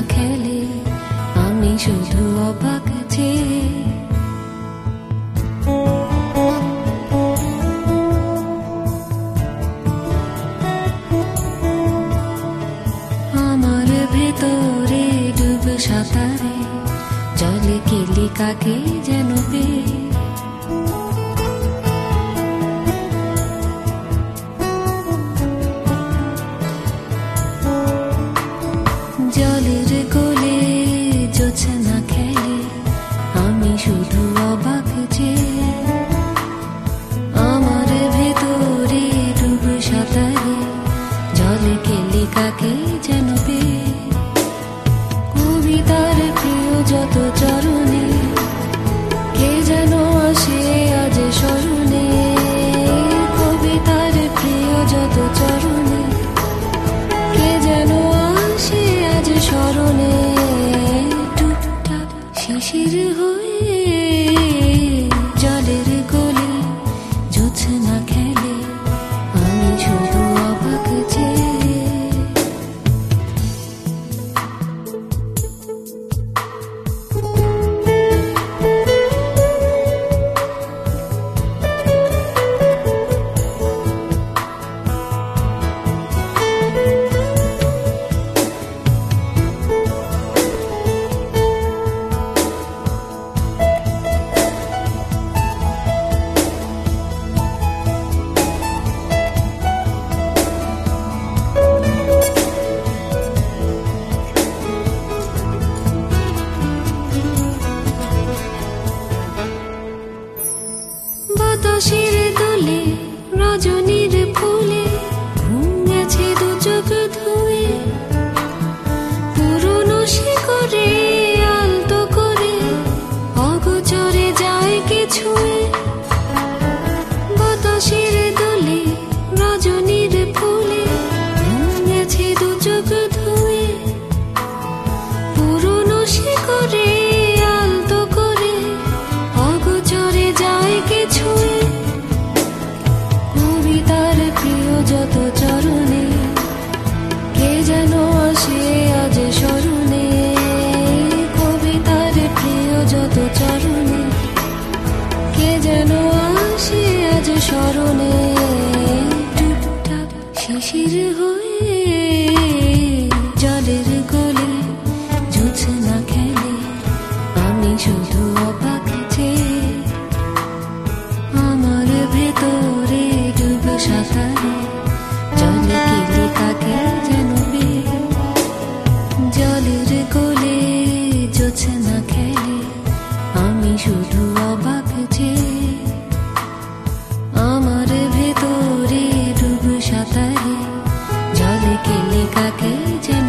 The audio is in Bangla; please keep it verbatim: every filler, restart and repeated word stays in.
খেলে আমি শুধু অবাক যে আমার ভেতরে ডুব সাঁতারে জলে কেলি কাকে যেন পেয়ে জলের কোলে জোছনা খেলে আমি শুধু অবাক যে আমার ভেতরে ডুব সাঁতারে জলে কেলি কাকে যেন পেয়ে কবিতার প্রিয় যত চরণে কে যেন আসে আজ স্মরণে কবিতার প্রিয় যত চরণে কে যেন আসে আজ স্মরণে টুকটাক শিশির হয়ে জলের কোলে জোছনা খেলে আমি শুধু অবাক যে বাতাসের দোলে রজনীর ফুলে ঘুম গেছে দু চোখ ধুয়ে পুরনো শিকড়ে আলতো করে অগোচরে যায় কিছু বাতাসের দোলে রজনীর ফুলে ঘুম গেছে দু চোখ ধুয়ে পুরনো শিকড়ে আলতো করে অগোচরে যায় কিছু কবিতার প্রিয় যত চরণে কে যেন আসে আজ স্মরণে কবিতার প্রিয় যত চরণে কে যেন আসে আজ স্মরণে টুকটাক শিশির হয়ে জলের কোলে জোছনা খেলে আমি শুধু অবাক যে আমার ভেতরে ডুব সাঁতারে জলে কেলি কাকে যেন পেয়ে জলের কোলে জোছনা খেলে আমি শুধু অবাক যে আমার ভেতরে ডুব সাঁতারে জলে কেলি কাকে যেন